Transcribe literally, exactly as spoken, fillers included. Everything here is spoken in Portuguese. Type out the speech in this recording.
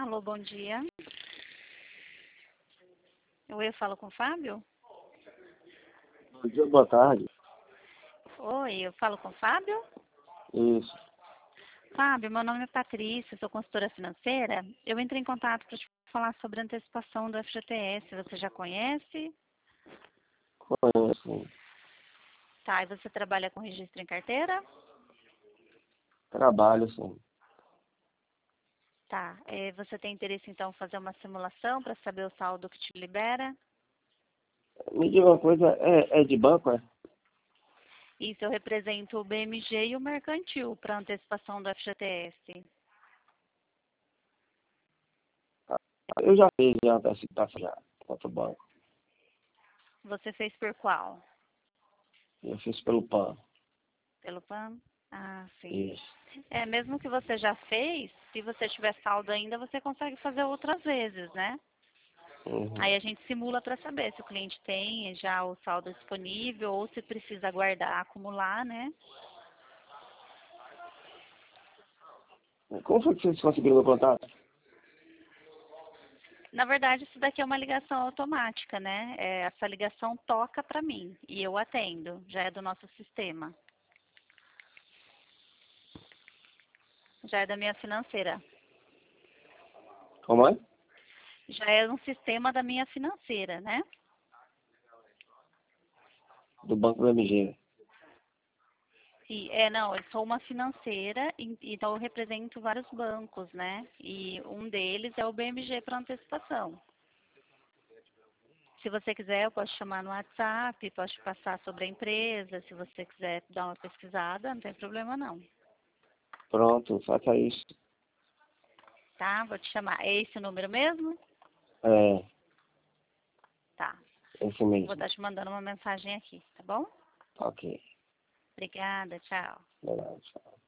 Alô, bom dia. Oi, eu falo com o Fábio? Bom dia, boa tarde. Oi, eu falo com o Fábio? Isso. Fábio, meu nome é Patrícia, sou consultora financeira. Eu entrei em contato para te falar sobre a antecipação do F G T S. Você já conhece? Conheço. Tá, e você trabalha com registro em carteira? Trabalho, sim. Tá. É, você tem interesse, então, em fazer uma simulação para saber o saldo que te libera? Me diga uma coisa, é, é de banco, é? Isso, eu represento o B M G e o Mercantil para antecipação do F G T S. Eu já fiz já antecipação já, contra o banco. Você fez por qual? Eu fiz pelo P A N. Pelo P A N? Ah, sim. Isso. É, mesmo que você já fez, se você tiver saldo ainda, você consegue fazer outras vezes, né? Uhum. Aí a gente simula para saber se o cliente tem já o saldo disponível ou se precisa guardar, acumular, né? Como foi que vocês conseguiram meu contato? Na verdade, isso daqui é uma ligação automática, né? É, essa ligação toca para mim e eu atendo, já é do nosso sistema, já é da minha financeira, Como é? já é um sistema da minha financeira, né? Do Banco do M G. Sim, é, não, eu sou uma financeira, e- então eu represento vários bancos, né? E um deles é o B M G para antecipação. Se você quiser, eu posso chamar no WhatsApp, posso te passar sobre a empresa, se você quiser dar uma pesquisada, não tem problema não, Pronto, faça isso. tá? Vou te chamar. É esse o número mesmo? É, Tá. esse Vou mesmo. estar te mandando uma mensagem aqui, tá bom? Ok. Obrigada, tchau. Legal, tchau.